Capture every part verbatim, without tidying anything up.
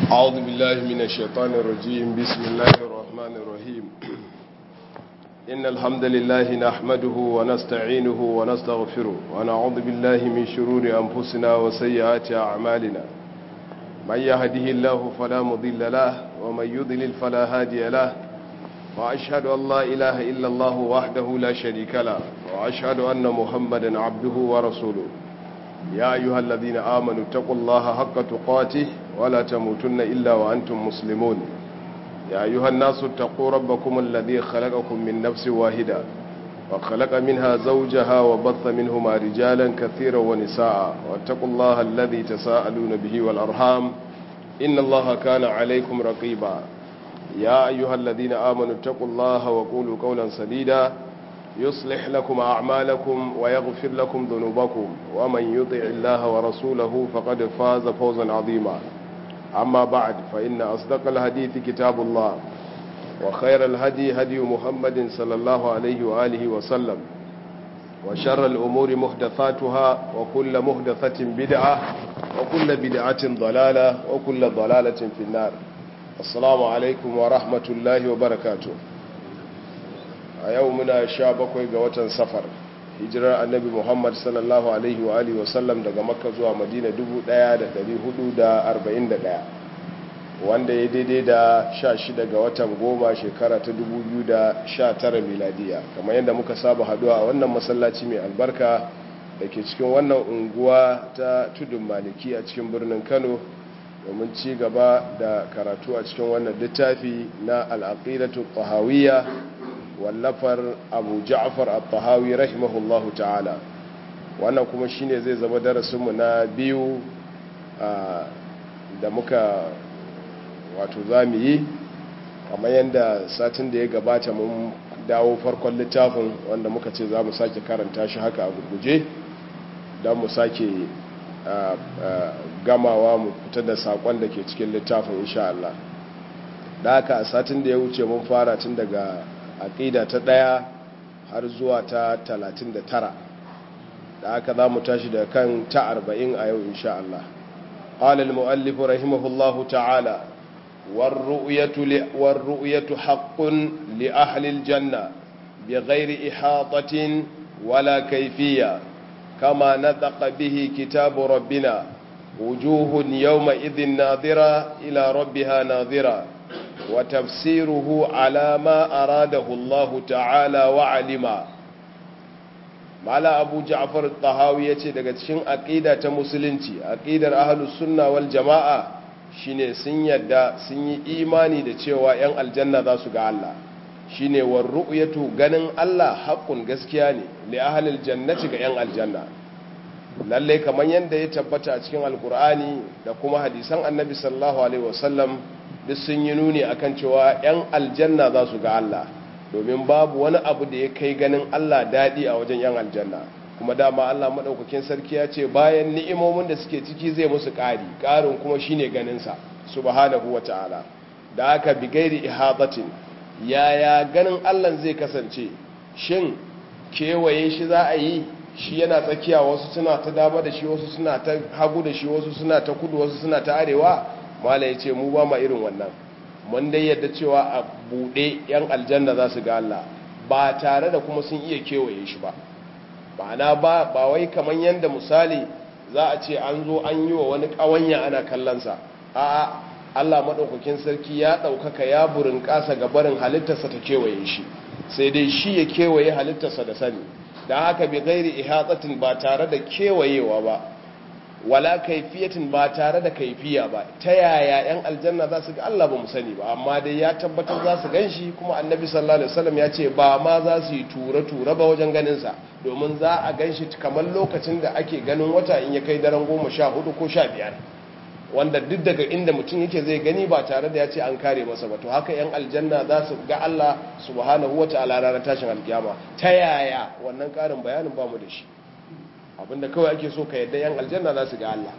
أعوذ بالله من الشيطان الرجيم. بسم الله الرحمن الرحيم. إن الحمد لله نحمده ونستعينه ونستغفره ونعوذ بالله من شرور أنفسنا وسيئات أعمالنا. من يهده الله فلا مضل له ومن يضلل فلا هادي له، وأشهد أن لا إله إلا الله وحده لا شريك له، وأشهد أن محمدا عبده ورسوله. يا أيها الذين آمنوا اتقوا الله حق تقاته ولا تموتن إلا وأنتم مسلمون. يا أيها الناس اتقوا ربكم الذي خلقكم من نفس واحدة وخلق منها زوجها وبث منهما رجالا كثيرا ونساء، واتقوا الله الذي تساءلون به والأرحام إن الله كان عليكم رقيبا. يا أيها الذين آمنوا اتقوا الله وقولوا قولا سديدا يصلح لكم أعمالكم ويغفر لكم ذنوبكم، ومن يطع الله ورسوله فقد فاز فوزا عظيما. أما بعد، فإن أصدق الحديث كتاب الله، وخير الهدي هدي محمد صلى الله عليه وآله وسلم، وشر الأمور محدثاتها، وكل محدثة بدعة، وكل بدعة ضلالة، وكل ضلالة في النار. السلام عليكم ورحمة الله وبركاته. a yau muna sha bakwai ga watan safar, hijirar annabi muhammad sallallahu alaihi wa alihi wasallam daga makka zuwa madina dubu ɗaya da ɗari hudu da arba'in da ɗaya, wanda ya daidai da sha shida ga watan goma shekara ta dubu biyu da sha tara miladiya. kamar yadda muka saba haduwa a wannan masallaci mai albarka da ke cikin wannan unguwa ta tudun maliki a cikin birnin kano, domin ci gaba da karatu a cikin wannan littafi na al'aqidatu tahawiyya wallafar abu ja'far at-tahawi rahimahullahu ta'ala. wannan kuma shine zai zama darasinmu na biyu da muka wato zamu yi, kamar yadda satin da ya gabata mun dawo farkon littafin, wanda muka ce za mu sake karanta shi haka a gurguje don mu sake gamawa mu fita da sakon da ke cikin littafin insha Allah. da haka a satin da ya wuce mun fara tun daga aqida ta ɗaya har zuwa ta talatin da tara, da aka za mu tashi da kan ta arba'in a yau insha Allah. qala al-muallif rahimahullahu ta'ala war-ru'yatu war-ru'yatu haqqun li ahli al-janna bighayri ihatatin wala kayfiyya kama nataqa bihi kitabu rabbina wujuhun yawma idhin nadira ila rabbiha nadira وتفسيره على ما أراده الله تعالى وعلما. مالا أبو جعفر الطهاوي yace daga cikin aqida ta musulunci, aqidar ahlus sunna wal jamaa shine sun yadda sun yi imani da cewa yan aljanna za su ga Allah, shine war ru'yatu ganin Allah haqqun gaskiya ne li ahlil jannati ga yan aljanna. lalle kaman yanda ya tabbata a cikin alqur'ani da kuma hadisan annabi sallallahu alaihi wasallam duk sun yi nuni akan cewa 'yan aljanna za su ga Allah, domin babu wani abu da ya kai ganin Allah daɗi a wajen 'yan aljanna. kuma dama Allah maɗaukakin sarki ya ce bayan ni'imomin da suke ciki zai musu ƙari, ƙarin kuma shine ganinsa subhanahu wa ta'ala. da aka bi gairi ihatatin, yaya ganin Allah zai kasance? shin kewaye shi za a yi, shi yana tsakiya, wasu suna ta dama da shi, wasu suna ta hagu da shi, wasu suna ta kudu, wasu suna ta arewa? mala ya ce mu ba ma irin wannan. mun dai yadda cewa a buɗe 'yan aljanna za su ga Allah ba tare da kuma sun iya kewaye shi ba. ma'ana ba ba wai kamar yadda misali za a ce an zo an yi wa wani ƙawanya ana kallonsa. a'a, Allah maɗaukakin sarki ya ɗaukaka ya burin ƙasa ga barin halittarsa ta kewaye shi, sai dai shi ya kewaye halittarsa da sani. da haka bi gairi ihatsatin, ba tare da kewayewa ba, wala kaifiyatin, ba tare da kaifiya ba. ta yaya yan aljanna za su ga Allah ba mu sani ba, amma dai ya tabbatar za su gan shi, kuma annabi sallallahu alaihi wasallam ya ce ba ma za su yi tura-tura ba wajen ganinsa, domin za a gan shi kamar lokacin da ake ganin wata in ya kai daren goma sha hudu ko sha biyar, wanda duk daga inda mutum yake zai gani ba tare da ya ce an kare masa ba. to haka yan aljanna za su ga Allah subhanahu wa ta'ala ranar tashin alkiyama. ta yaya wannan karin bayanin ba mu da shi, abinda kawai ake so ka yadda yan aljanna za su ga Allah.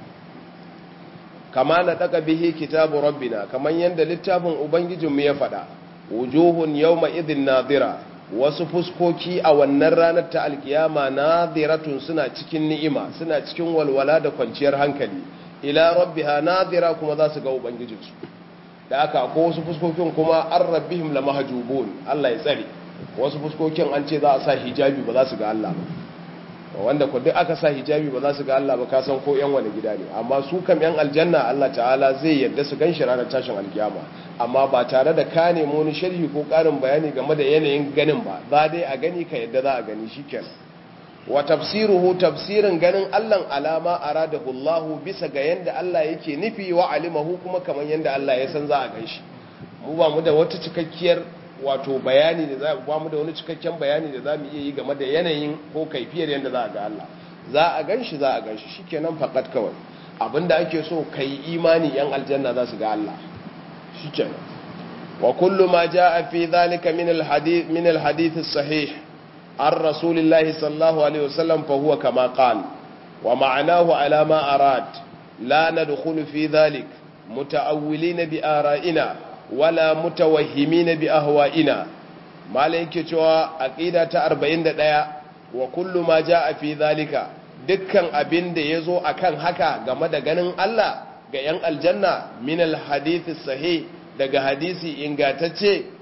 kama na daga bihi kitabu rabbina, kaman yanda littafin ubangijinmu ya faɗa, wujuhun yawma idhin nadira, wasu fuskoki a wannan ranar ta alkiyama nadiratun, suna cikin ni'ima, suna cikin walwala da kwanciyar hankali, ila rabbiha nadira kuma za su ga ubangijinsu da aka ko wasu fuskokin kuma an rabbihim lamahjubun Allah ya tsare wasu fuskokin an ce za a sa hijabi ba za su ga Allah ba wanda ko duk aka sa hijabi ba za su ga Allah ba ka san ko yan wani gida ne amma su kam yan aljanna Allah ta'ala zai yarda su ganshi ranar tashin alkiyama amma ba tare da ka nemo wani sharhi ko karin bayani game da yanayin ganin ba ba dai a gani ka yadda za a gani shikenan wa tafsiruhu tafsirin ganin Allah alama aradahu Allah bisa ga yanda Allah yake nufi wa alimahu kuma kaman yanda Allah ya san za a ganshi mu ba mu da wata cikakkiyar wato bayani da za ba mu da wani cikakken bayani da za mu iya yi game da yanayin ko kaifiyar yanda za a ga Allah za a ganshi za a ganshi shikenan fakat kawai abinda ake so kai imani yan aljanna za su ga Allah shikenan wa kullu ma jaa fi dhalika min alhadith min alhadith as-sahih عن رسول الله صلى الله عليه وسلم فهو كما قال ومعناه على ما أراد لا ندخل في ذلك متأولين بآرائنا ولا متوهمين بأهوائنا ما لك جوا عقيدة أربعين دقيقة وكل ما جاء في ذلك dukkan abin da ya zo a kan haka game da ganin Allah ga ‘yan aljanna min alhadithi sahih daga hadisi ingatacce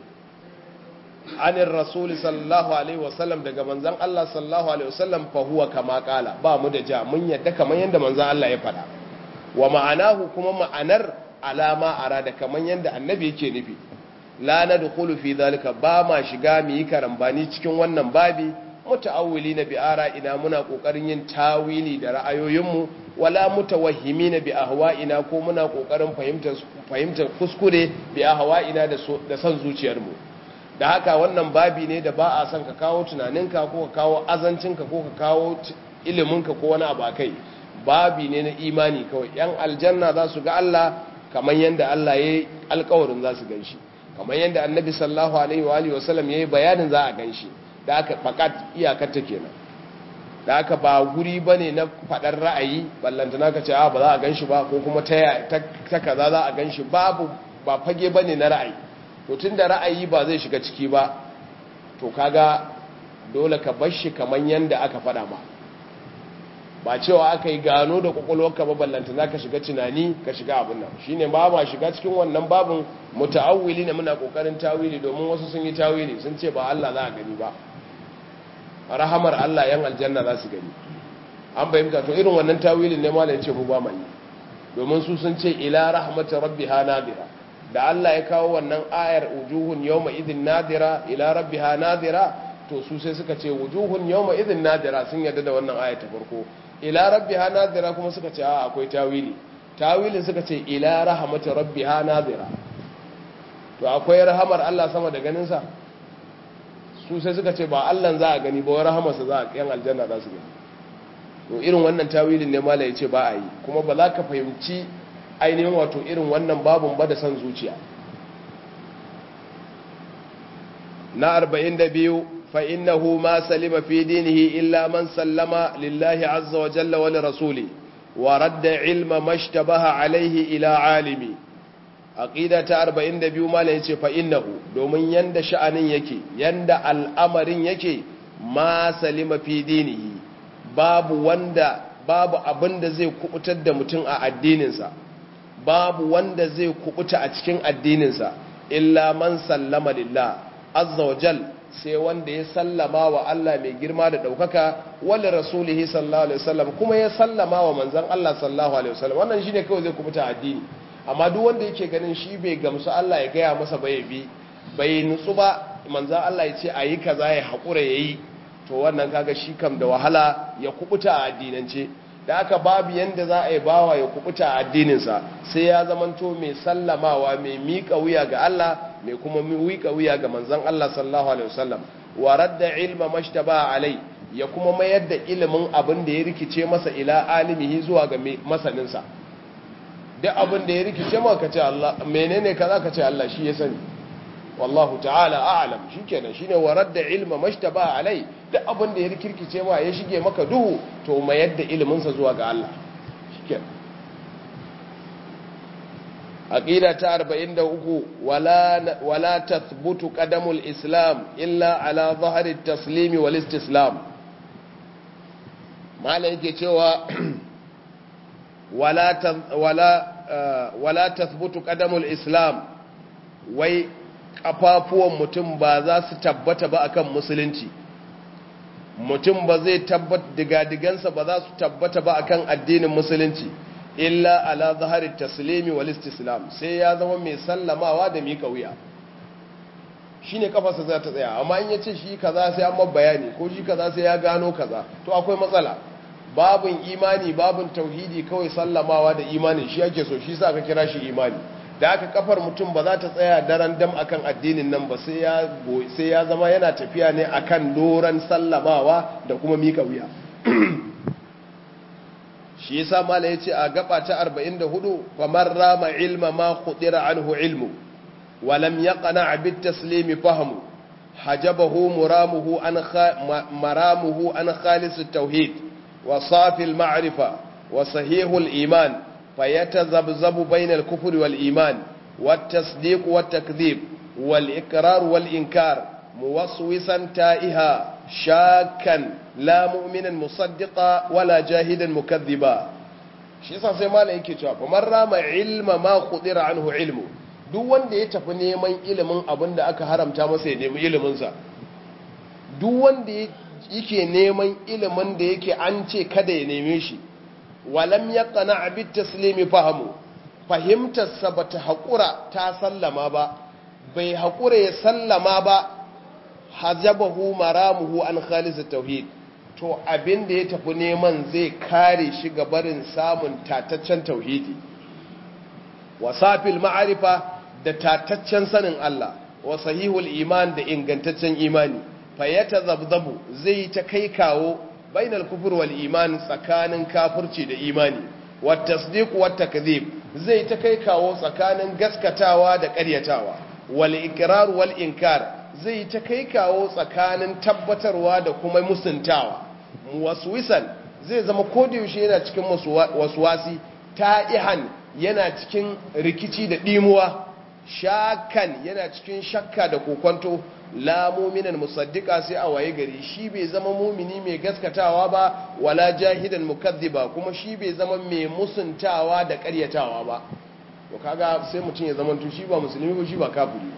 anin rasuli sallallahu alaihi wasallam daga manzan Allah sallallahu alaihi wasallam fa huwa kama kala ba mu da ja mun yadda kamar yadda manzan Allah ya faɗa wa ma'anahu kuma ma'anar alama arada kamar yadda annabi yake nufi la nadkhulu fi zalika ba ma shiga mu yi karambani cikin wannan babi muta'awwilina bi ara'ina muna kokarin yin tawili da ra'ayoyinmu wala mutawahhimina bi ahwa'ina ko muna kokarin fahimtar fahimtar kuskure bi ahwa'ina da da san zuciyarmu da haka wannan babi ne da ba a son ka kawo tunaninka ko ka kawo azancinka ko ka kawo iliminka ko wani abu akai babi ne na imani kawai yan aljanna za su ga Allah kamar yanda Allah ya yi alƙawarin za su ganshi kamar yanda annabi sallallahu alaihi wa alihi wasallam ya yi bayanin za a ganshi da aka fakat iyakar ta kenan da aka ba guri bane na fadar ra'ayi ballantana ka ce a ba za a ganshi ba ko kuma ta ta kaza za a ganshi babu ba fage bane na ra'ayi to tunda ra'ayi ba zai shiga ciki ba to kaga dole ka bar shi kaman yanda aka fada ma ba cewa aka yi gano da kwakwalwarka ba ballantana ka shiga tunani ka shiga abin nan shine ba ma shiga cikin wannan babin muta'awwili ne muna kokarin tawili domin wasu sun yi tawili sun ce ba Allah za a gani ba rahamar Allah yan aljanna za su gani an bayyana to irin wannan tawilin ne malai ce mu ba mai domin su sun ce ila rahmati rabbiha nadira da Allah ya kawo wannan ayar wujuhun yawma idhin nadira ila rabbiha nadira to su sai suka ce wujuhun yawma idhin nadira sun yarda da wannan ayar ta farko ila rabbiha nadira kuma suka ce a akwai tawili tawilin suka ce ila rahmati rabbiha nadira to akwai rahamar Allah sama da ganin sa su sai suka ce ba Allah za a gani ba rahamarsa za a yan aljanna za su gani to irin wannan tawilin ne mala yace ba a yi kuma ba za ka fahimci ainihin wato irin wannan babun ba da san zuciya na arba'in da biyu fa innahu ma salima fi dinihi illa man sallama lillahi azza wa jalla wa lirasuli wa radda ilma mashtabaha alaihi ila alimi aqida ta arba'in da biyu malai yace fa innahu domin yanda sha'anin yake yanda al'amarin yake ma salima fi dinihi babu wanda babu abinda zai kubutar da mutum a addininsa babu wanda zai kubuta a cikin addininsa illa man sallama lillah azza wa jal sai wanda ya sallama wa Allah mai girma da daukaka wal rasulihi sallallahu alaihi wasallam kuma ya sallama wa manzon Allah sallallahu alaihi wasallam wannan shine kawai zai kubuta addini amma duk wanda yake ganin shi bai gamsu Allah ya gaya masa bai bi bai nutsu ba manzon Allah ya ce ayi kaza ya hakura yayi to wannan kaga shi kam da wahala ya kubuta a addinance da aka babu yanda za a yi bawa ya kubuta a addininsa sai ya zamanto mai sallamawa mai miƙa wuya ga Allah mai kuma miƙa wuya ga manzon Allah sallallahu alaihi wasallam wa radda ilma mashtaba alai ya kuma mayar da ilimin abin da ya rikice masa ila alimihi zuwa ga masaninsa duk abin da ya rikice maka kace Allah menene kaza kace Allah shi ya sani wallahu ta'ala a'lam shikenan shine warar da ilma mashtaba alai duk abin da ya rikirkice ma ya shige maka duhu to mayar da ilimin sa zuwa ga Allah shikenan aqida ta arba'in da uku wala wala tathbutu qadamul islam illa ala dhahri at-taslim wal istislam malai yake cewa wala wala wala tathbutu qadamul islam wai kafafuwan mutum ba za su tabbata ba akan musulunci, mutum ba zai tabbata digadigansa ba za su tabbata ba akan addinin musulunci illa ala zahari taslimi wal istislam, sai ya zama mai sallamawa da mika wuya, shine kafarsa za ta tsaya. Amma in yace shi kaza sai an bayani ko shi kaza sai ya gano kaza, to akwai matsala. Babun imani, babun tauhidi, kawai sallamawa da imani shi ake so, shi sa aka kira shi imani. Da aka kafar mutum ba za ta tsaya daren dam akan addinin nan ba, sai ya sai ya zama yana tafiya ne akan doran sallamawa da kuma mika wuya. Shi yasa mala yace a gaba ta arba'in da hudu, famar rama ilma ma khudira anhu ilmu wa lam yaqna bit taslim fahmu hajabahu muramuhu an maramuhu an khalis at-tauhid wa safi al-ma'rifa wa sahih al-iman fayatazabzabu bayna al-kufri wal-iman wat-tasdiq wat-takdhib wal-iqrar wal-inkar muwaswisan ta'iha shakan la mu'minan musaddiqa wala jahidan mukaththiba. Shi yasa sai malai yake cewa fa man rama ilma ma khudira anhu ilmu, duk wanda ya tafi neman ilimin abinda aka haramta masa ya nemi ilimin sa, duk wanda yake neman ilimin da yake an ce kada ya neme shi, walam yaqna bit taslimi fahamu, fahimtar sa bata hakura ta sallama ba, bai hakura ya sallama ba, hajabahu maramuhu an khalis tauhid, to abin da ya tafi neman zai kare shi ga barin samun tataccen tauhidi, wasafil ma'arifa da tataccen sanin Allah, wa sahihul iman da ingantaccen imani, fayyata zabzabu zai ta kai kawo bainal kufur wal iman, tsakanin kafirci da imani, wa tasdiq wa takdhib zai ta kai kawo tsakanin gaskatawa da ƙaryatawa, wal iqrar wal inkar zai ta kai kawo tsakanin tabbatarwa da kuma musuntawa, waswisan zai zama kodiyaushe yana cikin waswasi, ta'ihan yana cikin rikici da dimuwa, shakan yana cikin shakka da kokonto, la mu'minan musaddiqa sai a waye gari shi bai zama mumini mai gaskatawa ba, wala jahidan mukaththiba kuma shi bai zama mai musuntawa da ƙaryatawa ba. to kaga sai mutum ya zama to shi ba musulmi ba shi ba kafiri.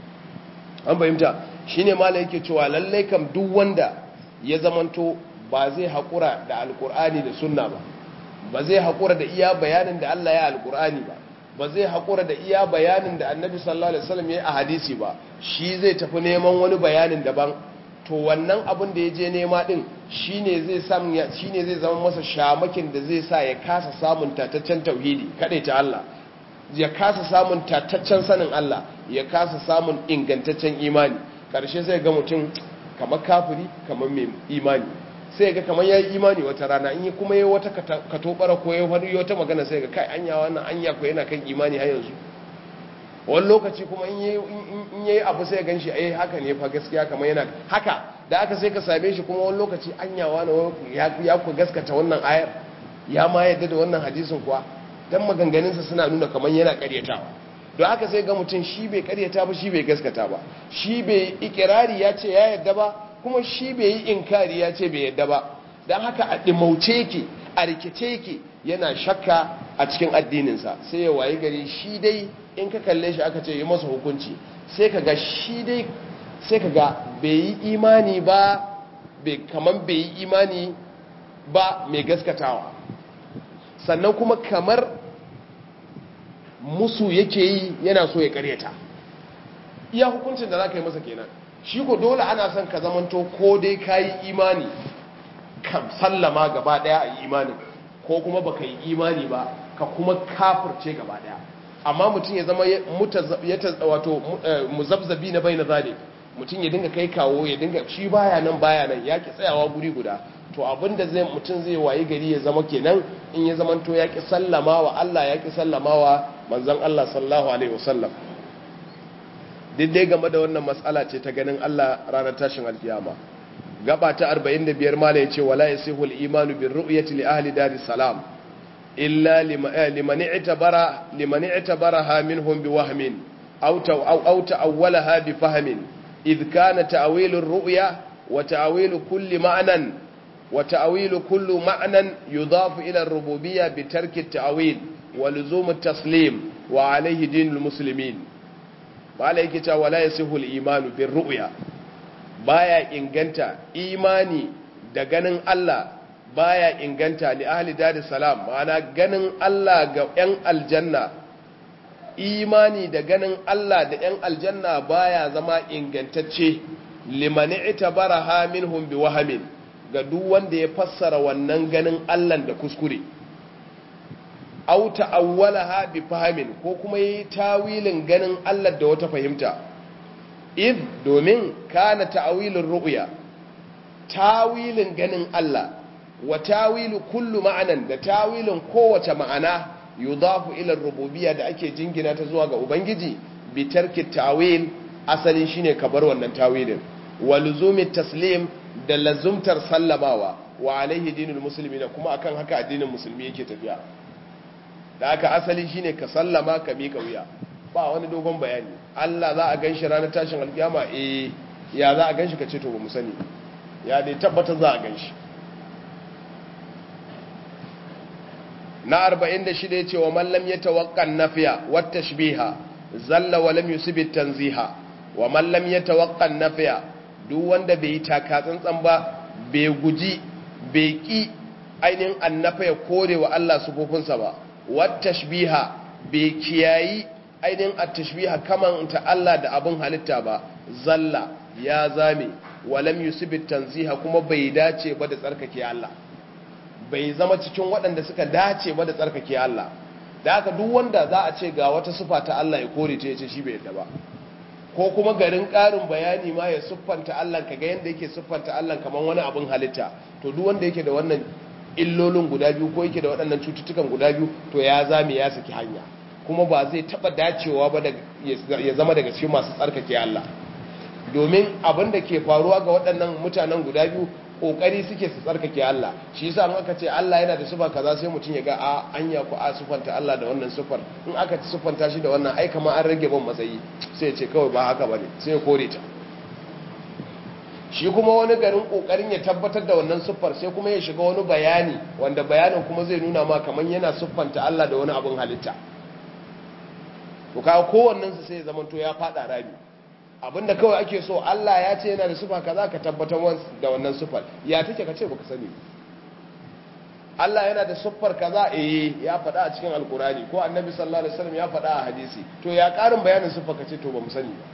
An fahimta shine malai yake cewa lallai kam duk wanda ya zamanto ba zai haƙura da alƙur'ani da sunna ba, ba zai haƙura da iya bayanin da Allah ya alƙur'ani ba, ba zai haƙura da iya bayanin da annabi sallallahu alaihi wasallam ya yi a hadisi ba, shi zai tafi neman wani bayanin daban, to wannan abin da ya je nema din shine zai samu shine zai zama masa shamakin da zai sa ya kasa samun tataccen tauhidi ta Allah, ya kasa samun tataccen sanin Allah, ya kasa samun ingantaccen imani. Karshe sai ga mutum kamar kafiri kamar mai imani, sai ga kamar yayi imani wata rana in kuma yayi wata katobara ko yayi wani wata magana sai ga kai anya wannan anya ko yana kan imani har yanzu. Wani lokaci kuma in yayi in yayi abu sai ganshi eh haka ne fa gaskiya kamar yana haka, da aka sai ka same shi kuma wani lokaci anya wani ya ya ku gaskata wannan ayar, ya ma yadda da wannan hadisin kuwa, dan maganganunsa suna nuna kamar yana ƙaryatawa. Don haka sai ga mutum shi bai ƙaryata ba, shi bai gaskata ba, shi bai ikirari ya ce ya yadda ba, kuma shi bai yi inkari ya ce bai yadda ba. Don haka a ɗimauce yake, a rikice yake, yana shakka a cikin addininsa, sai ya wayi gari shi dai in ka kalle shi aka ce yi masa hukunci, sai ka ga shi dai sai ka ga bai yi imani ba, kamar bai yi imani ba mai gaskatawa, sannan kuma kamar musu yake yi yana so ya karyata. Iya hukuncin da za ka yi masa kenan. Shi ko dole ana son ka zamanto ko dai ka yi imani ka sallama gaba daya a imanin, ko kuma baka yi imani ba ka kuma kafirce gaba daya. Amma mutum ya zama wato muzabzabi na bai na zalik, mutum ya dinga kai kawo, ya dinga shi baya nan baya nan, ya ki tsayawa guri guda, to abinda zai mutum zai wayi gari ya zama kenan in ya zama to ya ki sallama wa Allah, ya ki sallama wa manzon Allah sallallahu alaihi wasallam. Diddai game da wannan matsala ce ta ganin Allah ranar tashin alkiyama. Gaba ta arba'in da biyar mala yace wala yasihul imanu bir ru'yati li ahli daris salam illa liman i'tabara liman i'tabaraha minhum biwahmin aw aw ta'awwalaha bifahmin idh kana ta'wilur ru'ya wa ta'wilu kulli ma'nan wa ta'wilu kullu ma'nan yudafu ila ar-rububiyyah bi tarki at-ta'wil wa luzum at-taslim wa alayhi dinul muslimin bala yake cewa wala yasihu al-iman bir ru'ya baya inganta imani da ganin Allah baya inganta li ahli dar salam ma'ana ganin Allah ga yan aljanna imani da ganin Allah da yan aljanna baya zama ingantacce liman itabaraha minhum biwahamin ga duk wanda ya fassara wannan ganin Allah da kuskure aw ta'awwalaha bi fahamin ko kuma yi tawilin ganin Allah da wata fahimta id domin kana ta'wilur ru'ya tawilin ganin Allah wa tawilu kullu ma'anan da tawilin kowace ma'ana yudafu ila rububiyya da ake jingina ta zuwa ga ubangiji bi tarki tawil asalin shine kabar wannan tawilin wa luzumi taslim da lazumtar sallamawa wa alaihi dinul muslimina kuma akan haka addinin musulmi yake tafiya da haka asali shine ka sallama ka mika wuya ba wani dogon bayani Allah za a ganshi ranar tashin alkiyama eh ya za a ganshi kace to ba mu sani ya dai tabbatar za a ganshi na arba'in da shida yace wa man lam yatawaqqa an-nafya wat tashbiha zalla wa lam yusib at-tanziha wa man lam yatawaqqa an-nafya duk wanda bai yi taka tsantsan ba bai guji bai ki ainihin annafa ya kore wa Allah sufofinsa ba wat tashbiha bai kiyayi ainihin at-tashbiha kaman ta Allah da abin halitta ba zalla ya zame wa lam yusib at-tanziha kuma bai dace ba da tsarkake Allah bai zama cikin waɗanda suka dace ba da tsarkake Allah da haka duk wanda za a ce ga wata sifa ta Allah ya kore ta yace shi bai yadda ba ko kuma garin ƙarin bayani ma ya siffanta Allah kaga yanda yake siffanta Allah kaman wani abin halitta to duk wanda yake da wannan illolin guda biyu ko yake da waɗannan cututtukan guda biyu to ya zame ya saki hanya kuma ba zai taba dacewa ba da ya zama daga cikin masu tsarkake Allah domin abin da ke faruwa ga waɗannan mutanen guda biyu kokari suke su tsarkake Allah shi yasa in aka ce Allah yana da sifa kaza sai mutum ya ga a anya ku a sifanta Allah da wannan sifar in aka sifanta shi da wannan ai kamar an rage ban matsayi sai ya ce kawai ba haka bane sai ya kore ta shi kuma wani garin kokarin ya tabbatar da wannan siffar sai kuma ya shiga wani bayani wanda bayanin kuma zai nuna ma kamar yana siffanta Allah da wani abin halitta to kawo kowannen su sai ya zamanto ya fada rami abinda kawai ake so Allah ya ce yana da sifa kaza ka tabbatar da wannan siffar ya take ka ce baka sani Allah yana da siffar kaza eh ya faɗa a cikin alkurani ko annabi sallallahu alaihi wasallam ya faɗa a hadisi to ya ƙarin bayanin siffar ka ce to ba mu sani ba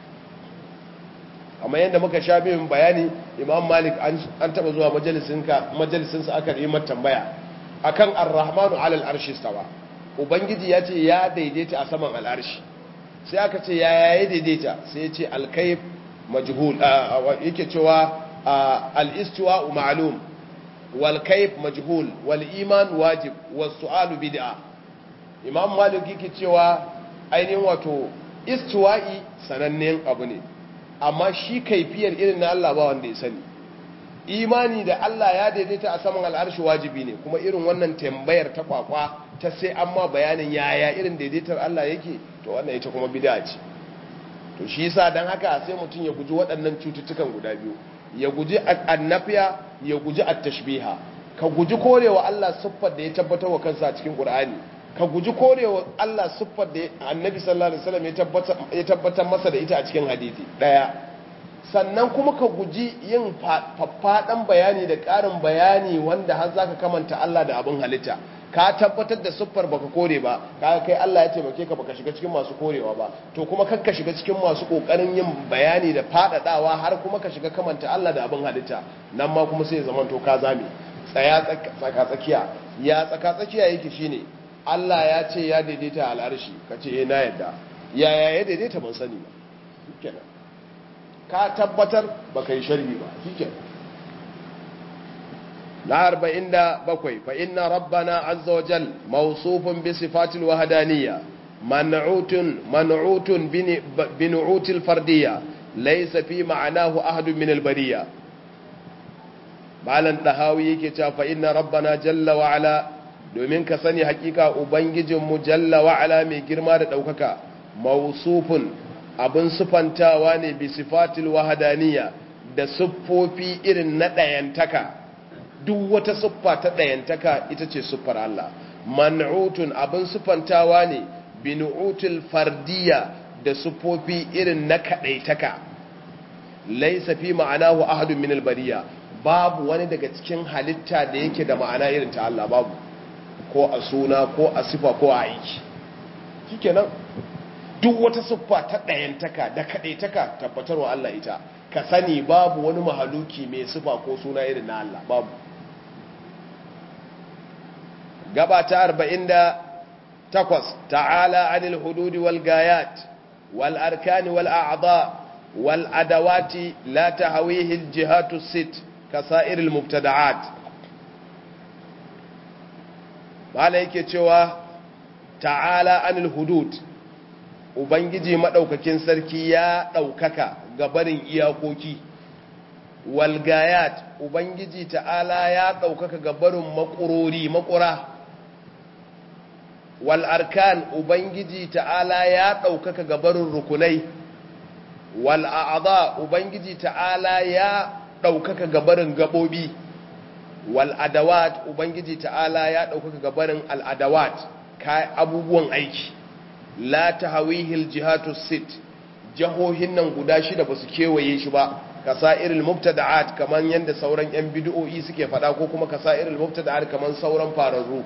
amma yadda muka sha bin bayani Imam Malik an taba zuwa majalisinka majalisinsa aka yi mata tambaya akan ar-rahmanu alal arshi stawa ubangiji ya ce ya daidaita a saman al'arshi sai aka ce ya yayi daidaita sai ya ce al-kayf majhul yake cewa al-istiwa ma'lum wal kayf majhul wal iman wajib was su'alu bid'a Imam Malik yake cewa ainihin wato istiwa'i sanannen abu ne amma shi kaifiyar irin na Allah ba wanda ya sani imani da Allah ya daidaita a saman al'arshi wajibi ne kuma irin wannan tambayar ta kwakwa ta sai amma bayanin yaya irin daidaitar Allah yake to wannan ita kuma bid'a ce to shi yasa dan haka sai mutum ya guji waɗannan cututtukan guda biyu ya guji annafiya ya guji at-tashbiha ka guji korewa Allah siffar da ya tabbatar wa kansa a cikin Qur'ani ka guji korewa Allah siffar da annabi sallallahu alaihi wasallam ya tabbatar masa da ita a cikin hadisi daya sannan kuma ka guji yin faffadan bayani da ƙarin bayani wanda har zaka kamanta Allah da abin halitta ka tabbatar da siffar baka kore ba kaga kai Allah ya taimake ka baka shiga cikin masu korewa ba to kuma kakka shiga cikin masu kokarin yin bayani da fadadawa har kuma ka shiga kamanta Allah da abin halitta nan ma kuma sai zaman to ka zame tsaya tsaka tsakiya ya tsaka tsakiya yake shine Allah ya ce ya daidaita al'arshi ka ce na yadda yaya ya daidaita ban sani ba shikenan ka tabbatar ba ka yi sharhi ba shikenan na arba'in da bakwai fa inna rabbana azza wa jal mawsufun bi sifatil wahdaniyya man'utun man'utun bi nu'util fardiyya laysa fi ma'anahu ahadun min al-bariyya malan dahawi yake cewa fa inna rabbana jalla wa ala domin ka sani hakika ubangijinmu jalla wa'ala mai girma da ɗaukaka mausufun abin sufantawa ne bi sifatil wahadaniya da siffofi irin na ɗayantaka duk wata siffa ta ɗayantaka ita ce siffar Allah. Man'utun abin siffantawa ne binu'utul fardiyya da siffofi irin na kaɗaitaka. Laisa fi ma'anahu ahadun min albariya, babu wani daga cikin halitta da yake da ma'ana irin ta Allah, babu, ko a suna ko a sifa ko a aiki. Shikenan duk wata siffa ta ɗayantaka da kaɗaitaka tabbatarwa Allah ita, ka sani babu wani mahaluki mai sifa ko suna irin na Allah, babu. Gaba ta arba'in da takwas, ta'ala anil hududi wal gayat wal arkani wal a'dha wal adawati la tahawihi al jihatu sit kasair al mubtada'at. Bala yake cewa ta'ala anil hudud, ubangiji madaukakin sarki ya daukaka gabarin iyakoki. Wal gayat, ubangiji ta'ala ya daukaka gabarin makurori makura. Wal arkan, ubangiji ta'ala ya daukaka gabarin rukunai. Wal a'dha, ubangiji ta'ala ya daukaka gabarin gabobi. Wal adawat, ubangiji ta'ala ya daukaka gabarin al adawat, kai abubuwan aiki. La tahawihil jihatu sit, jahohin nan guda shida basu kewaye shi ba. Kasairul mubtada'at, kaman yanda sauran yan bid'o'i suke fada, ko kuma kasairul mubtada'at kaman sauran fararru.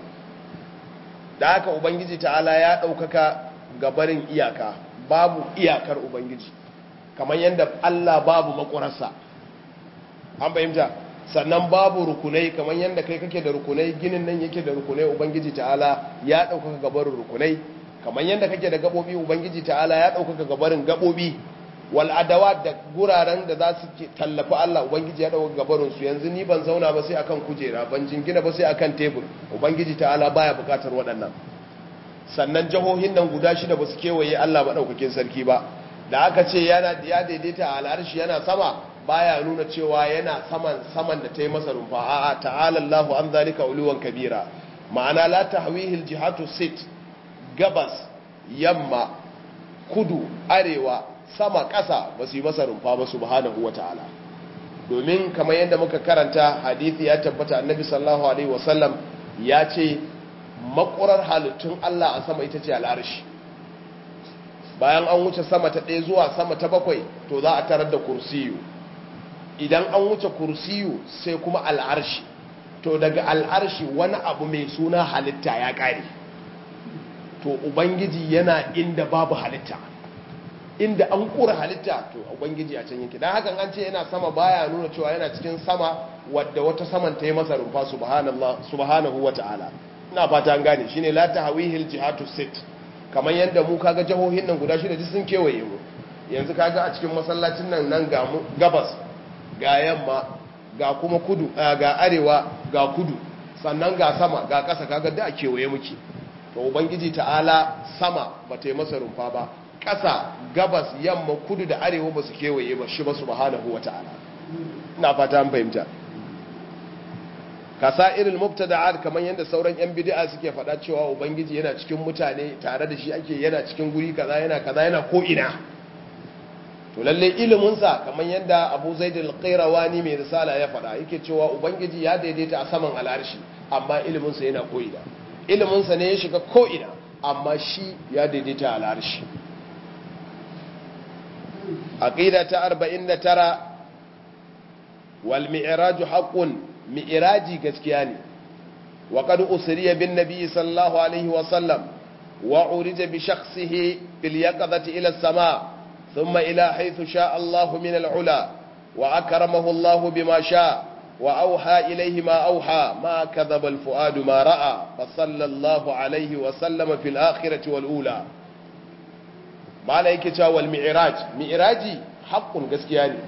Da haka ubangiji ta'ala ya daukaka gabarin iyaka, babu iyakar ubangiji, kaman yanda Allah babu makurarsa. An fahimta? Sannan babu rukunai, kamar yadda kai kake da rukunai, ginin nan yake da rukunai, ubangiji ta'ala ya ɗaukaka gabarin rukunai. Kamar yadda kake da gabobi, ubangiji ta'ala ya ɗaukaka gabarin gabobi. Wal adawat, da guraren da za su tallafi Allah, ubangiji ya ɗaukaka gabarin su. Yanzu ni ban zauna ba sai akan kujera, ban jingina ba sai akan tebur, ubangiji ta'ala baya buƙatar waɗannan. Sannan jahohin nan guda shida ba su kewaye Allah maɗaukakin sarki ba. Da aka ce yana ya daidaita a al'arshi yana sama, baya nuna cewa yana saman saman da ta yi masa rumfa. A'a, ta'ala Allahu an zalika uluwan kabira. Ma'ana la tahwihil jihatu sit, gabas, yamma, kudu, arewa, sama, ƙasa ba su yi masa rumfa ba subhanahu wata'ala. Domin kamar yadda muka karanta hadisi ya tabbata, annabi sallallahu alaihi wasallam ya ce makurar halittun Allah a sama ita ce al'arshi. Bayan an wuce sama ta ɗaya zuwa sama ta bakwai, to za a tarar da kursiyu. Idan an wuce kursiyu sai kuma al'arshi, to daga al'arshi wani abu mai suna halitta ya ƙare. To ubangiji yana inda babu halitta, inda an ƙura halitta, to ubangiji a can yake. Dan hakan an ce yana sama baya nuna cewa yana cikin sama wadda wata saman ta yi masa rumfa subhanallah subhanahu wata'ala. Ina fata an gane, shine la tahwihil jihatu sit. Kamar yadda mu kaga jahohin nan guda shida sun kewaye mu. Yanzu kaga a cikin masallacin nan nan ga mu gabas, ga yamma, ga kuma kudu, ga arewa, ga kudu, sannan ga sama, ga ƙasa, kaga da kewaye muke. To ubangiji ta'ala sama ba ta yi masa rumfa ba, ƙasa, gabas, yamma, kudu da arewa ba su kewaye ba shi ba subhanahu wata'ala. Ina fata an fahimta. Kasairul mubtada'at, kamar yadda sauran yan bid'a suke faɗa cewa ubangiji yana cikin mutane, tare da shi ake, yana cikin guri kaza, yana kaza, yana ko ina. To lalle iliminsa kamar yadda Abu Zaid al-Qayrawani mai risala ya faɗa, yake cewa ubangiji ya daidaita a saman al'arshi, amma iliminsa yana ko'ina. Iliminsa ne ya shiga ko'ina, amma shi ya daidaita a al'arshi. Aqida ta arba'in da tara, wal mi'raju haqqun, mi'raji gaskiya ne. Wa qad usriya bin nabiy sallallahu alaihi wa sallam wa urija bi shakhsihi bil yaqadati ila as-sama'. ثم إلى حيث شاء الله من العلا وأكرمه الله بما شاء وأوحى إليه ما أوحى ما كذب الفؤاد ما رأى فصلى الله عليه وسلم في الآخرة والأولى. ما عليك تاوى المعراج، معراجي حق قسكياني.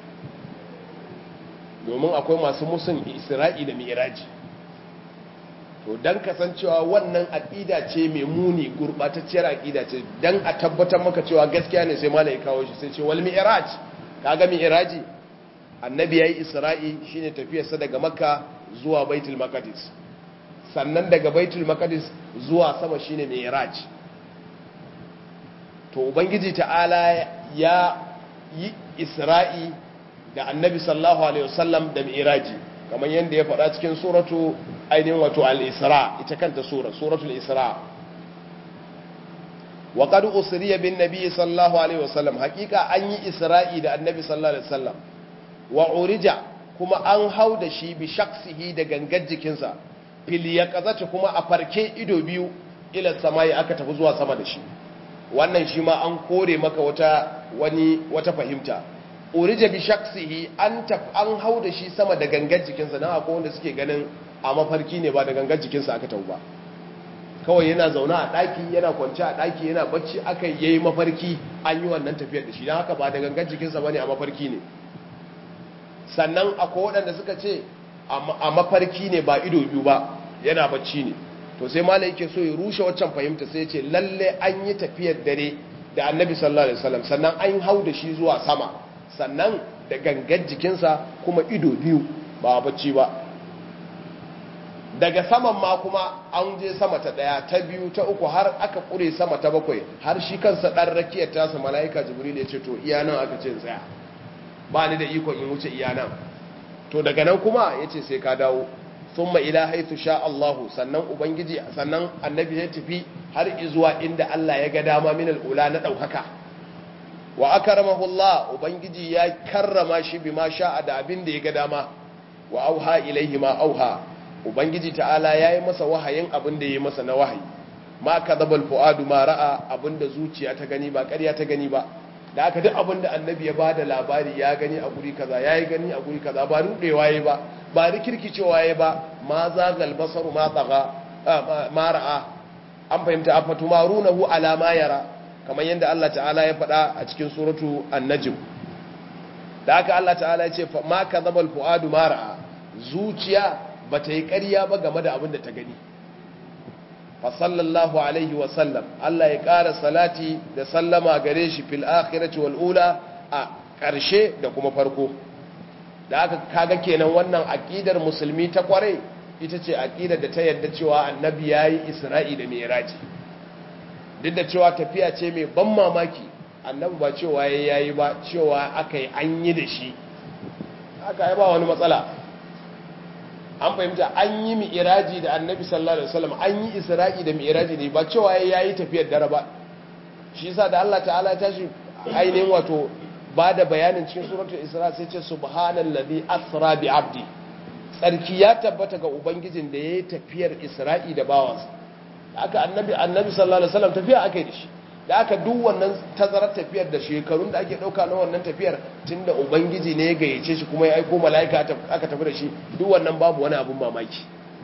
domin akwai masu musun Isra'i da mi'raji. To dan kasancewa wannan aqida ce mai muni, gurbatacciyar aqida ce, dan a tabbatar maka cewa gaskiya ne sai malai kawo shi sai ce wal mi'raj. Kaga mi'raji, annabi yayi Isra'i shine tafiyarsa daga Makka zuwa Baitul Maqdis, sannan daga Baitul Maqdis zuwa sama shine mi'raj. To ubangiji ta'ala ya yi Isra'i da annabi sallallahu alaihi wasallam da mi'raji, kamar yadda ya faɗa cikin suratu ainihin wato al-isra ita kanta sura suratul isra wa qad usriya bin nabiy sallallahu alaihi wasallam hakika an yi isra'i da annabi sallallahu alaihi wasallam wa urija kuma an hau da shi bi shaksihi da gangar jikinsa fil yaqazati kuma a farke ido biyu ila samai aka tafi zuwa sama da shi wannan shi ma an kore maka wata wani wata fahimta urija bi shaksihi an taf an hau da shi sama da gangar jikinsa dan akwai wanda suke ganin a mafarki ne ba da gangar jikinsa aka tafi ba kawai yana zauna a daki yana kwance a daki yana bacci aka yayi mafarki an yi wannan tafiyar da shi dan haka ba da gangar jikinsa bane a mafarki ne sannan akwai waɗanda suka ce a mafarki ne ba ido biyu ba yana bacci ne to sai malai yake so ya rushe waccan fahimta sai ya ce lalle an yi tafiyar dare da annabi sallallahu alaihi wasallam sannan an hau da shi zuwa sama sannan da gangan jikinsa kuma ido biyu ba bacci ba daga saman ma kuma an je sama ta daya ta biyu ta uku har aka kure sama ta bakwai har shi kansa dan rakiyar tasa malaika jibril ya ce to iya nan aka ce tsaya ba ni da ikon in wuce iya nan to daga nan kuma ya ce sai ka dawo thumma ila haythu sha Allah sannan ubangiji sannan annabi ya tafi har zuwa inda Allah ya ga dama min al-ula na daukaka wa akramahu Allah ubangiji ya karrama shi bima sha'a da abin da ya ga dama wa auha ilaihi ma auha ubangiji ta'ala yayi masa wahayin abin da yayi masa na wahayi ma kadabal fuadu ma ra'a abinda zuciya ta gani ba ƙarya ta gani ba da aka duk abinda annabi ya bada labari ya gani a guri kaza yayi gani a guri kaza ba rudewa yayi ba ba rikirkicewa yayi ba ma zagal basaru ma tsaga ma ra'a an fahimta afatu marunahu ala ma yara kamar yadda Allah ta'ala ya faɗa a cikin suratu an-najm da aka Allah ta'ala ya ce ma kadabal fuadu ma ra'a zuciya bata yi ƙarya ba game da abin da ta gani fa sallallahu alaihi wa sallam Allah ya ƙara salati da sallama gare shi fil akhirati wal ula a ƙarshe da kuma farko da aka kaga kenan wannan aqidar musulmi ta kware ita ce aqidar da ta yarda cewa annabi yayi isra'i da mi'raji duk da cewa tafiya ce mai ban mamaki annabi ba cewa yayi ba cewa akai an yi da shi haka ai ba wani matsala an fahimta an yi mi'iraji da annabi sallallahu alaihi wasallam an yi isra'i da mi'iraji ne ba cewa yayi tafiyar dare ba shi yasa da Allah ta'ala ya tashi ainihin wato ba da bayanin cikin suratul isra sai ce subhanallazi asra bi abdi tsarki ya tabbata ga ubangijin da yayi tafiyar isra'i da bawansa aka annabi annabi sallallahu alaihi wasallam tafiya akai da shi da aka duk wannan tazarar tafiyar da shekarun da ake dauka na wannan tafiyar tunda ubangiji ne ya gayyace shi kuma ya aika mala'ika aka tafi da shi duk wannan babu wani abun mamaki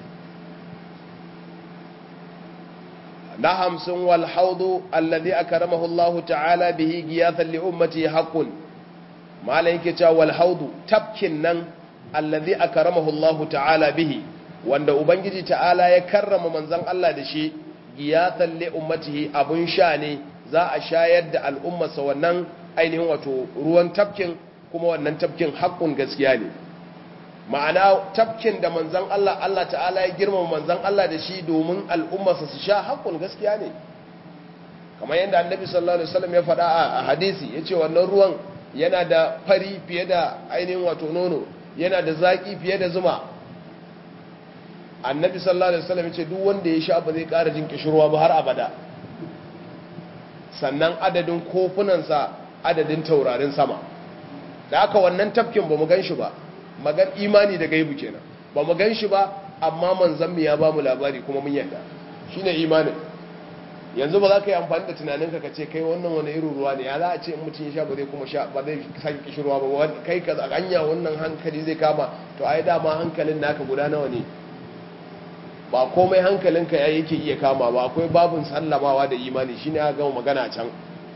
na hamsin wal haudu alladhi akramahu Allah ta'ala bihi giyathan li ummati haqqun malai yake cewa wal haudu tabkin nan alladhi akramahu Allah ta'ala bihi wanda ubangiji ta'ala ya karrama manzon Allah da shi giyathan li ummatihi abun sha ne za a shayar da al'ummarsa wannan ainihin wato ruwan tafkin kuma wannan tafkin haƙƙun gaskiya ne ma'ana tafkin da manzan Allah Allah ta'ala ya girmama manzan Allah da shi domin al'ummarsa su sha haƙƙun gaskiya ne kamar yadda annabi sallallahu alaihi wasallam ya faɗa a hadisi ya ce wannan ruwan yana da fari fiye da ainihin wato nono yana da zaƙi fiye da zuma annabi sallallahu alaihi wasallam ya ce duk wanda ya sha ba zai ƙara jin kishirwa ba har abada sannan adadin kofunansa adadin taurarin sama da aka wannan tafkin ba mu gan shi ba magan imani da gaibu kenan ba mu gan shi ba amma manzon mu ya ba mu labari kuma mun yarda shine imanin yanzu ba za ka yi amfani da tunaninka ka ce kai wannan wani irin ruwa ne ya za a ce in mutum ya sha ba zai kuma sha ba zai sake kishirwa ba kai ka anya wannan hankali zai kama to ai dama hankalin naka guda nawa ne ba komai hankalinka ya yake iya kama ba akwai babin sallamawa da imani shine aka gama magana can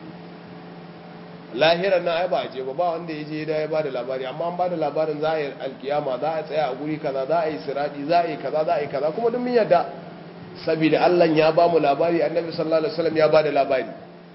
lahirar na ai ba a je ba ba wanda ya je da ya bada labari amma an bada labarin za a yi alkiyama za a tsaya a guri kaza za a yi siradi za a yi kaza za a yi kaza kuma duk mun yarda saboda Allah ya ba mu labari annabi sallallahu alaihi wasallam ya bada labari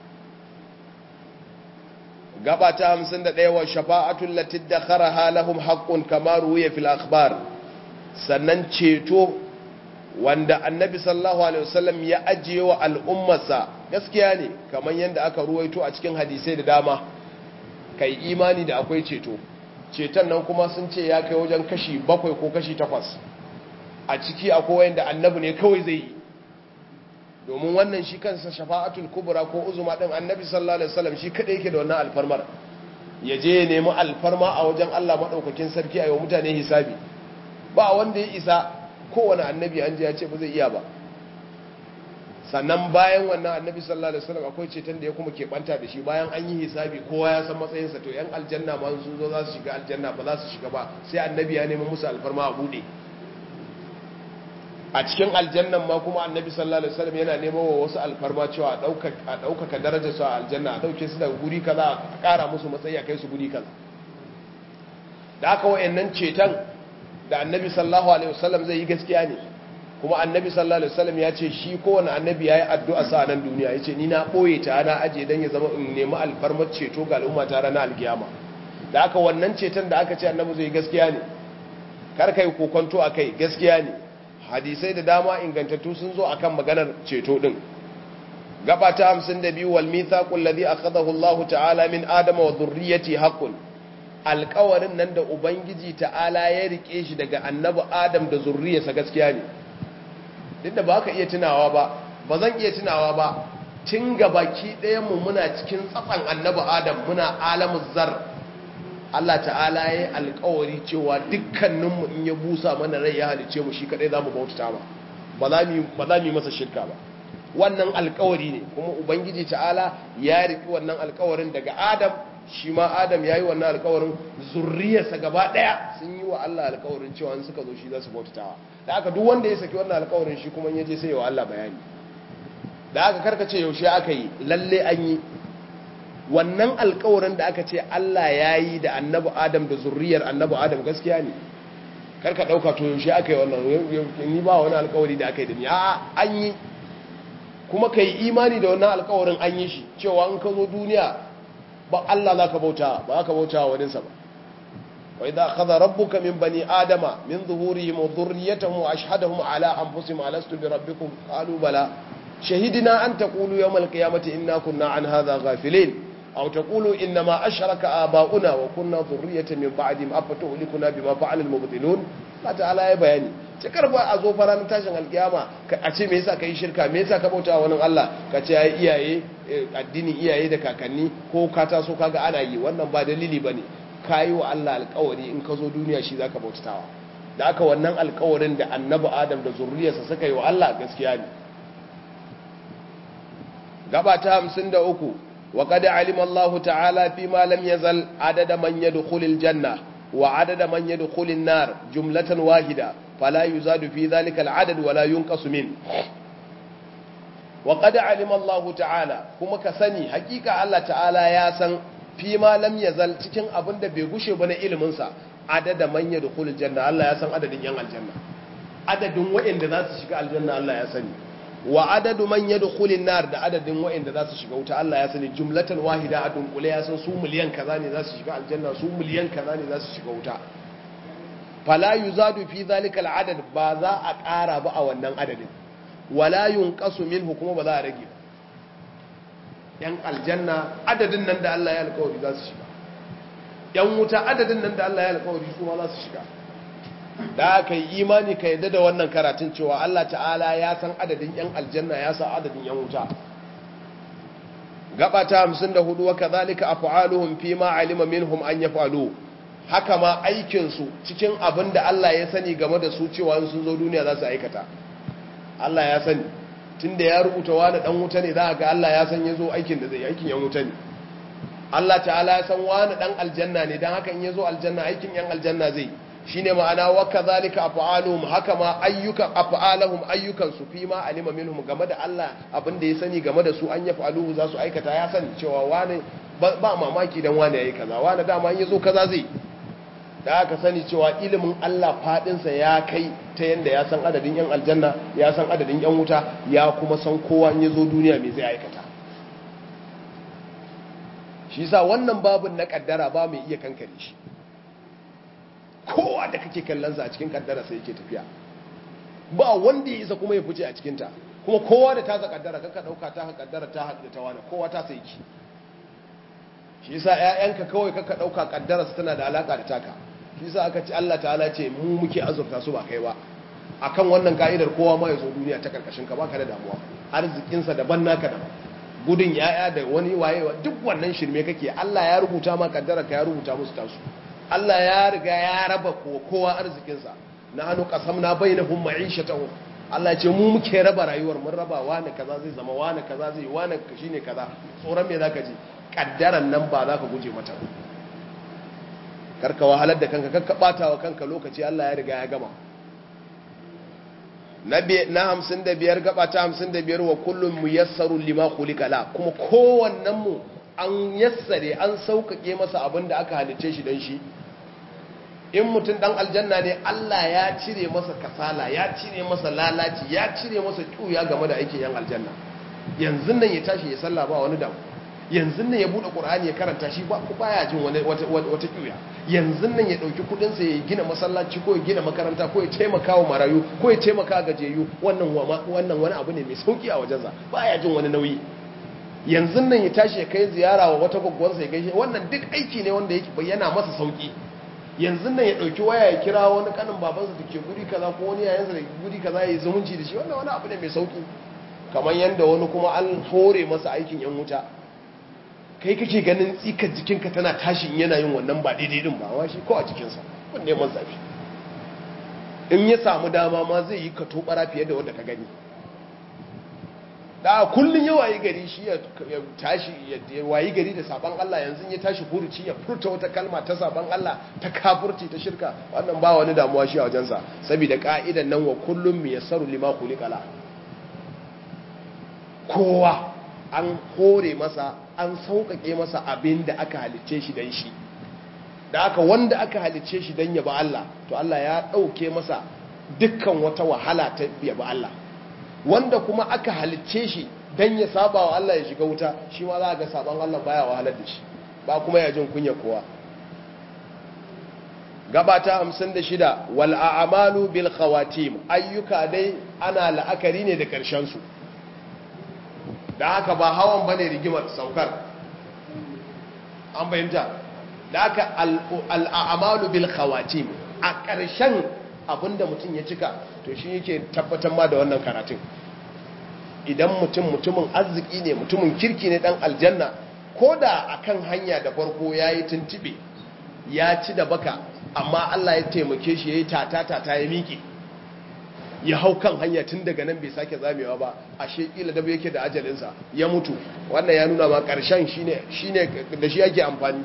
gaba ta hamsin da ɗaya wa shafa'atul lati dakharaha lahum haqqun kama ruwiya fil akhbar sannan ceto wanda annabi sallallahu alaihi wasallam ya ajiye wa al'ummarsa gaskiya ne kamar yadda aka ruwaito a cikin hadisai da dama kai imani da akwai ceto ceton nan kuma sun ce ya kai wajen kashi bakwai ko kashi takwas a ciki akwai wanda annabi ne kawai zai yi domin wannan shi kansa shafa'atul kubra ko uzuma din annabi sallallahu alaihi wasallam shi kadai yake da wannan alfarmar ya je ya nemi alfarma a wajen Allah madaukakin sarki ayo mutane hisabi ba wanda ya isa kowane annabi an je ya ce ba zai iya ba sannan bayan wannan annabi sallallahu alaihi wasallam akwai ceton da ya kuma keɓanta da shi bayan an yi hisabi kowa ya san matsayinsa to yan aljanna ma sun zo za su shiga aljanna ba za su shiga ba sai annabi ya nemi musu alfarma a bude a cikin aljannan ma kuma annabi sallallahu alaihi wasallam yana neman wa wasu alfarma cewa a ɗaukaka darajar su a aljanna a ɗauke su daga guri kaza a ƙara musu matsayi a kai su guri kaza da aka wa'annan ceton da annabi sallallahu alaihi wasallam zai yi gaskiya ne kuma annabi sallallahu alaihi wasallam ya ce shi kowane annabi yayi addu'a sa nan duniya yace ni na boye ta na aje dan ya zama in nemi alfarmar ceto ga al'umma ta ranar alkiyama da aka wannan ceton da aka ce annabi zai yi gaskiya ne kar kai kokonto akai gaskiya ne hadisai da dama ingantattu sun zo akan maganar ceto din gaba ta hamsin da biyu wal mithaqul ladhi akhadahu Allah ta'ala min adama wa dhurriyyati haqqun alƙawarin nan da ubangiji ta'ala ya rike shi daga annabi adam da zurriyarsa gaskiya ne duk da ba ka iya tunawa ba ba zan iya tunawa ba tun gabaki ɗayan mu muna cikin tsatsan annabi adam muna alamu zar Allah ta'ala ya yi alkawari cewa dukkaninmu in ya busa mana rai ya halice mu shi kadai za mu bautata ba ba za mu yi masa shirka ba wannan alkawari ne kuma ubangiji ta'ala ya riki wannan alkawarin daga adam shi ma adam ya yi wannan alkawarin zurriyarsa gaba daya sun yi wa Allah alkawarin cewa in suka zo shi za su bautatawa da aka duk wanda ya saki wannan alkawarin shi kuma ya je sai wa Allah bayani da aka karkace yaushe aka yi lalle an yi wannan alkawarin da aka ce Allah ya yi da annabi adam da zurriyar annabi adam gaskiya ne karka dauka to yaushe aka yi wannan ni ba wani alkawari da aka yi da ni a an yi kuma ka yi imani da wannan alkawarin an yi shi cewa in ka zo duniya ba Allah za ka bauta ba ka bauta wa waninsa ba wa idza akhadha rabbuka min bani adama min zuhurihim wa dhurriyyatahum wa ashhadahum ala anfusihim alastu bi rabbikum qalu bala shahidna an taqulu yawm alqiyamati inna kunna an hadha ghafilin aw taqulu inna ma ashraka aba'una wa kunna dhurriyyatan min ba'dihim afatuhlikuna bima fa'ala almubtilun Allah ta'ala ya bayani cikar ba a zo faran tashin alkiyama a ce me yasa kai shirka me yasa ka bauta wa wani Allah ka ce ai iyaye addinin iyaye da kakanni ko ka taso kaga ana yi wannan ba dalili bane kai wa Allah alƙawari in ka zo duniya shi zaka bautawa da aka wannan alƙawarin da annabi Adam da zurriyarsa suka yi wa Allah gaskiya ne gaba ta hamsin da uku wa qad alima Allah ta'ala fi ma lam yazal adada man yadkhulul janna wa adada man yadkhulun nar jumlatan wahida فلا يزاد في ذلك العدد ولا ينقص منه وقد علم الله تعالى kuma ka sani hakika Allah ta'ala ya san fi ma lam yazal cikin abinda bai gushe ba na ilimin sa adada man yadkhulul janna Allah ya san adadin yan aljanna adadin wa'anda za su shiga aljanna Allah ya sani wa adadu man yadkhulun nar da adadin wa'anda za su shiga wuta Allah ya sani jumlatan wahida a dunkule ya san su miliyan kaza ne za su shiga aljanna su miliyan kaza ne za su shiga wuta fala yuzadu fi zalika al'adad ba za a ƙara ba a wannan adadin wala yunqasu minhu kuma ba za a rage yan aljanna adadin nan da Allah ya alƙawari za su shiga yan wuta adadin nan da Allah ya alƙawari su ma za su shiga da aka yi imani ka yadda da wannan karatun cewa Allah ta'ala ya san adadin yan aljanna ya san adadin yan wuta gaba ta hamsin da hudu wa kadhalika af'aluhum fi ma alima minhum an yaf'alu haka ma aikinsu cikin abin da Allah ya sani game da su cewa sun zo duniya za su aikata Allah ya sani tun da ya rubuta wani dan wuta ne za a ga Allah ya san ya zo aikin da zai aikin yan wuta ne Allah ta'ala ya san wani dan aljanna ne don haka in ya zo aljanna aikin yan aljanna zai shi ne ma'ana wa kazalika af'aluhum haka ma ayyukan af'aluhum ayyukan su fi ma alima minhum game da Allah abin da ya sani game da su an ya fa'aluhu za su aikata ya sani cewa wani ba mamaki dan wani yayi kaza wani dama in ya zo kaza zai da aka sani cewa ilimin Allah fadinsa ya kai ta yanda ya san adadin yan aljanna ya san adadin yan wuta ya kuma san kowa ya zo duniya mai zai aikata shi yasa wannan babun na kaddara ba mai iya kankare shi kowa da kake kallon sa a cikin kaddara sai yake tafiya ba wanda ya isa kuma ya fice a cikin ta kuma kowa da ta za kaddara kanka dauka ta kaddara ta haɗu ta wani kowa ta sai ki shi yasa ƴaƴanka kawai kaka dauka kaddara su tana da alaka da taka shi yasa aka ce Allah ta'ala ce mu muke azurta su ba kai ba akan wannan ka'idar kowa ma ya zo duniya ta karkashin ka baka da damuwa arzikin sa daban naka daban gudun ƴaƴa da wani wayewa duk wannan shirme kake Allah ya rubuta ma kaddara ka ya rubuta musu tasu Allah ya riga ya raba kowa arzikin sa nahnu qasamna bainahum ma'ishatahum Allah ce mu muke raba rayuwar mun raba wani kaza zai zama wani kaza zai wani shine kaza tsoron me zaka ji kaddaran nan ba zaka guje mata karka wahalar da kanka karka bata wa kanka lokaci Allah ya riga ya gama nabi na hamsin da biyar gaba ta hamsin da biyar wa kullum muyassaru lima khuliqa la kuma kowannen mu an yassare an saukake masa abin da aka halice shi dan shi in mutum dan aljanna ne Allah ya cire masa kasala ya cire masa lalaci ya cire masa kiuya game da aikin yan aljanna yanzu nan ya tashi ya salla ba wani damu yanzu nan ya bude qur'ani ya karanta shi ba ku baya jin wani wata wata kiuya yanzu nan ya dauki kudin sa ya gina masallaci ko ya gina makaranta ko ya taimaka wa marayu ko ya taimaka ga jeyu wannan wannan wani abu ne mai sauki a wajensa baya jin wani nauyi yanzu nan ya tashi ya kai ziyara wa wata gwaggwansa ya gaishe wannan duk aiki ne wanda yake bayyana masa sauki yanzu nan ya dauki waya ya kira wani kanin babansa da ke guri kaza ko wani yayansa da guri kaza ya yi zumunci da shi wannan wani abu ne mai sauki kamar yanda wani kuma an hore masa aikin yan wuta kai kake ganin tsikar jikinka tana tashin yana yin wannan ba daidai din ba wa shi ko a jikinsa kun neman zafi in ya samu dama ma zai yi kato bara fiye da wanda ka gani da kullun ya wayi gari shi ya tashi ya wayi gari da saban Allah yanzu ya tashi furuci ya furta wata kalma ta saban Allah ta kafirci ta shirka wannan ba wani damuwa shi a wajensa saboda ka'idan nan wa kullum miyassaru lima khuliqala kowa an hore masa an sauƙaƙe masa abin da aka halicce shi dan shi da aka wanda aka halicce shi dan yaba Allah to Allah ya ɗauke masa dukkan wata wahala ta yaba Allah wanda kuma aka halicce shi dan ya saba wa Allah ya shiga wuta shi ma za ga saban Allah baya wahalar da shi ba kuma ya jin kunya kowa gabata hamsin da shida wal a'malu bil khawatim ayyuka dai ana la'akari ne da karshen su da haka ba hawan bane rigimar saukar an bayyanta da haka al a'malu bil khawatim a karshen abinda mutum ya cika to shi yake tabbatar ma da wannan karatun idan mutum mutumin arziki ne mutumin kirki ne dan aljanna ko da akan hanya da farko yayi tuntube ya ci da baka amma Allah ya taimake shi yayi tata tata ya miƙe ya hau kan hanya tun daga nan bai sake zamewa ba ashe kila da yake da ajalinsa ya mutu wannan ya nuna ma karshen shine shine da shi yake amfani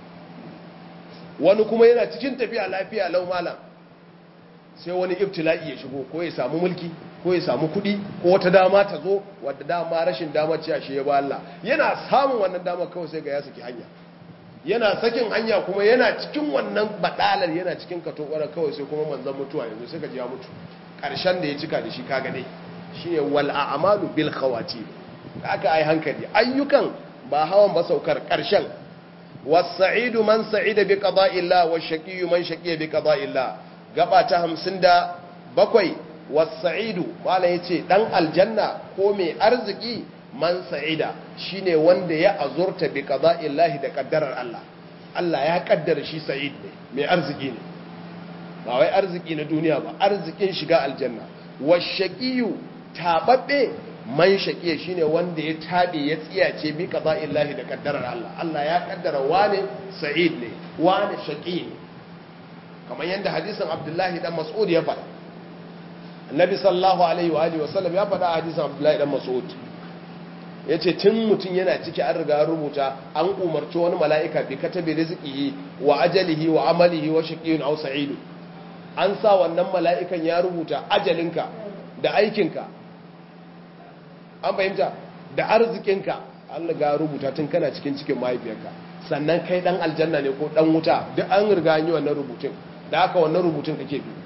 wani kuma yana cikin tafiya lafiya lau malam sai wani ibtila'i ya shigo ko ya samu mulki ko ya samu kudi ko wata dama ta zo wadda dama rashin dama ce ashe ya ba Allah yana samun wannan dama kawai sai ga ya saki hanya yana sakin hanya kuma yana cikin wannan badalar yana cikin katobara kawai sai kuma manzon mutuwa yanzu sai ka ji ya mutu karshen da ya cika da shi kaga dai shine wal a'malu bil khawatim aka ai hankali ayyukan ba hawan ba saukar karshen was-sa'idu man sa'ida bi qada'illah wash-shaqiyyu man shaqiya bi qada'illah gaba ta hamsin da bakwai was-sa'idu wala yace dan aljanna ko mai arziki man sa'ida shine wanda ya azurta bi qada'illahi da kaddarar Allah Allah ya kaddara shi sa'id ne mai arziki ne ba wai arziki na duniya ba arzikin shiga aljanna washaqiyu tababbe man shaqiya shine wanda ya tabe ya tsiyace bi qada'illahi da kaddarar Allah Allah ya kaddara wane sa'id ne wane shaqi ne kamar yanda hadisin Abdullahi dan Mas'ud ya faɗa Annabi sallallahu alaihi wa alihi wasallam ya faɗa hadisin Abdullahi dan Mas'ud ya ce tun mutum yana ciki an riga rubuta an umarci wani mala'ika bi katabi rizqihi wa ajalihi wa amalihi wa shaqiyun aw sa'id an sa wannan mala'ikan ya rubuta ajalinka da aikinka an fahimta da arzikinka an riga rubuta tun kana cikin cikin mahaifiyarka sannan kai dan aljanna ne ko dan wuta duk an riga an yi wannan rubutun da haka wannan rubutun kake bi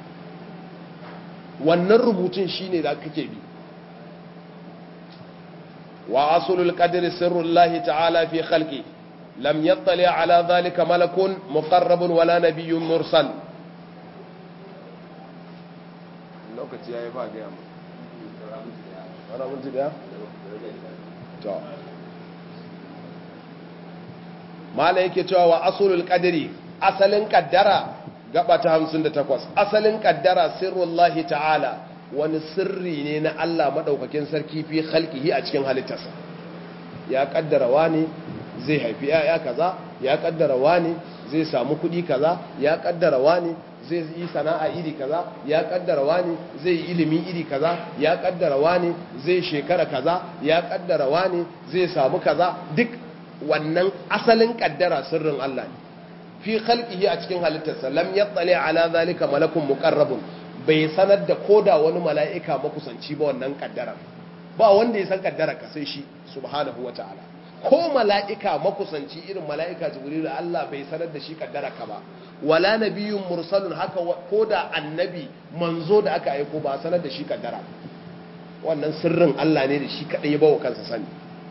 wannan rubutun shine da kake bi وأصل القدر سر الله تعالى في خلقه لم يطلع على ذلك ملك مقرب ولا نبي مرسل lokaci yayi ba ga mu ara mun ji da to mala yake cewa wa asulul qadri asalin kaddara gaba ta hamsin da takwas asalin kaddara sirrullahi ta'ala wani sirri ne na Allah madaukakin sarki fi khalqihi a cikin halittarsa ya kaddara wani zai haifi yaya kaza ya kaddara wani zai samu kudi kaza ya kaddara wani zai yi sana'a iri kaza ya kaddara wani zai yi ilimi iri kaza ya kaddara wani zai shekara kaza ya kaddara wani zai samu kaza duk wannan asalin kaddara sirrin Allah ne fi khalqihi a cikin halittarsa lam yattali ala zalika malakun muqarrabun bai sanar da koda wani mala'ika makusanci ba wannan kaddara ba wanda ya san kaddara ka sai shi subhanahu wataala ko mala'ika makusanci irin mala'ika jibril Allah bai sanar da shi kaddara ka ba wala nabiyyun mursalun haka koda annabi manzo da aka aiko ba sanar da shi kaddara wannan sirrin Allah ne da shi kadai ya bawa kansa sani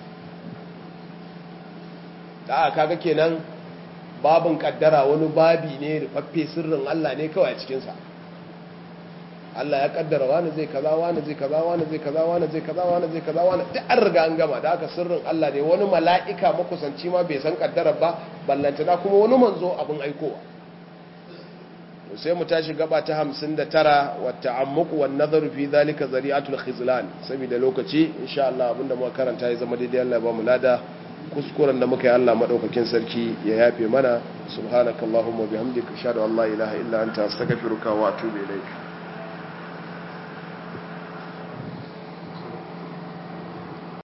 da kaga kenan babin kaddara wani babi ne rufaffe sirrin Allah ne kawai a cikinsa Allah ya kaddara wani zai kaza wani zai kaza wani zai kaza wani zai kaza wani zai kaza wani duk an riga an gama da aka sirrin Allah ne wani mala'ika makusanci ma bai san kaddara ba ballanta da kuma wani manzo abin aikowa to sai mu tashi gaba ta hamsin da tara wa ta'ammuq wan nazaru fi zalika zari'atul khizlan saboda lokaci insha Allah abinda muka karanta ya zama daidai Allah ya ba mu lada kuskuren da muka yi Allah madaukakin sarki ya yafe mana subhanakallahumma bihamdika ashhadu an la ilaha illa anta astaghfiruka wa atubu ilaik